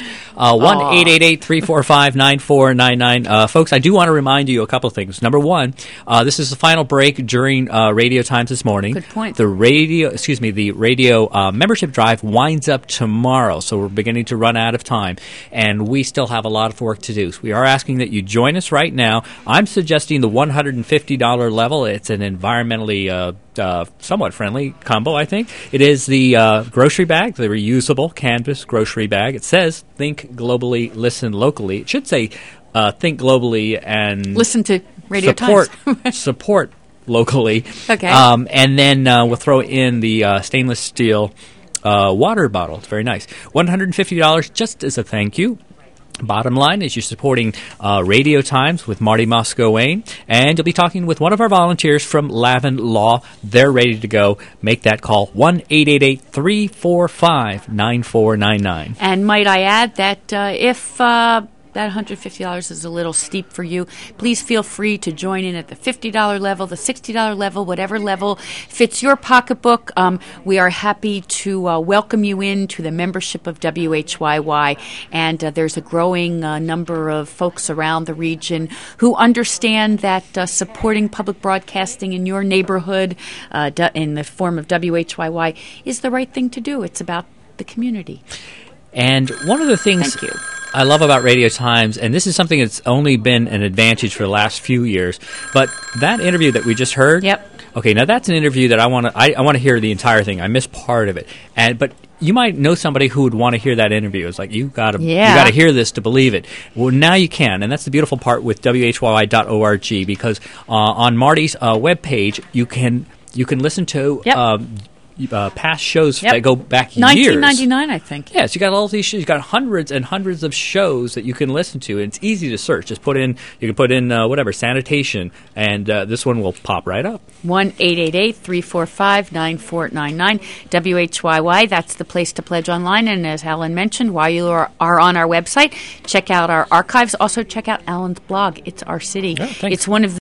[SPEAKER 10] 1-888-345-9499. Folks, I do want to remind you a couple of things. Number one, this is the final break during Radio Times this morning.
[SPEAKER 9] Good point.
[SPEAKER 10] The radio membership drive winds up tomorrow, so we're beginning to run out of time, and we still have a lot of work to do. So we are asking that you join us right now. I'm suggesting the $150 level. It's an environmentally somewhat friendly combo, I think. It is the grocery bag, the reusable canvas grocery bag. It says think globally, listen locally. It should say think globally and
[SPEAKER 9] listen to Radio
[SPEAKER 10] Times.
[SPEAKER 9] Times.
[SPEAKER 10] Support locally.
[SPEAKER 9] Okay.
[SPEAKER 10] And then we'll throw in the stainless steel water bottle. It's very nice. $150 just as a thank you. Bottom line is you're supporting Radio Times with Marty Moscow-Wain, and you'll be talking with one of our volunteers from Lavin Law. They're ready to go. Make that call, 1-888-345-9499.
[SPEAKER 9] And might I add that if that $150 is a little steep for you, please feel free to join in at the $50 level, the $60 level, whatever level fits your pocketbook. We are happy to welcome you into the membership of WHYY, and there's a growing number of folks around the region who understand that supporting public broadcasting in your neighborhood in the form of WHYY is the right thing to do. It's about the community.
[SPEAKER 10] And one of the things I love about Radio Times, and this is something that's only been an advantage for the last few years, but that interview that we just heard, okay, now that's an interview that I want to hear the entire thing. I missed part of it, but you might know somebody who would want to hear that interview. It's like you got to hear this to believe it. Well, now you can, and that's the beautiful part with WHYY.org, because on Marty's webpage you can listen to. Past shows that go back
[SPEAKER 9] 1999, I think.
[SPEAKER 10] Yes, you got all these shows. You got hundreds and hundreds of shows that you can listen to, and it's easy to search. Just you can put in whatever sanitation, and this one will pop right up.
[SPEAKER 9] 1-888-345-9499 WHYY. That's the place to pledge online. And as Alan mentioned, while you are on our website, check out our archives. Also check out Alan's blog. It's Our City.
[SPEAKER 10] Oh,
[SPEAKER 9] it's one of the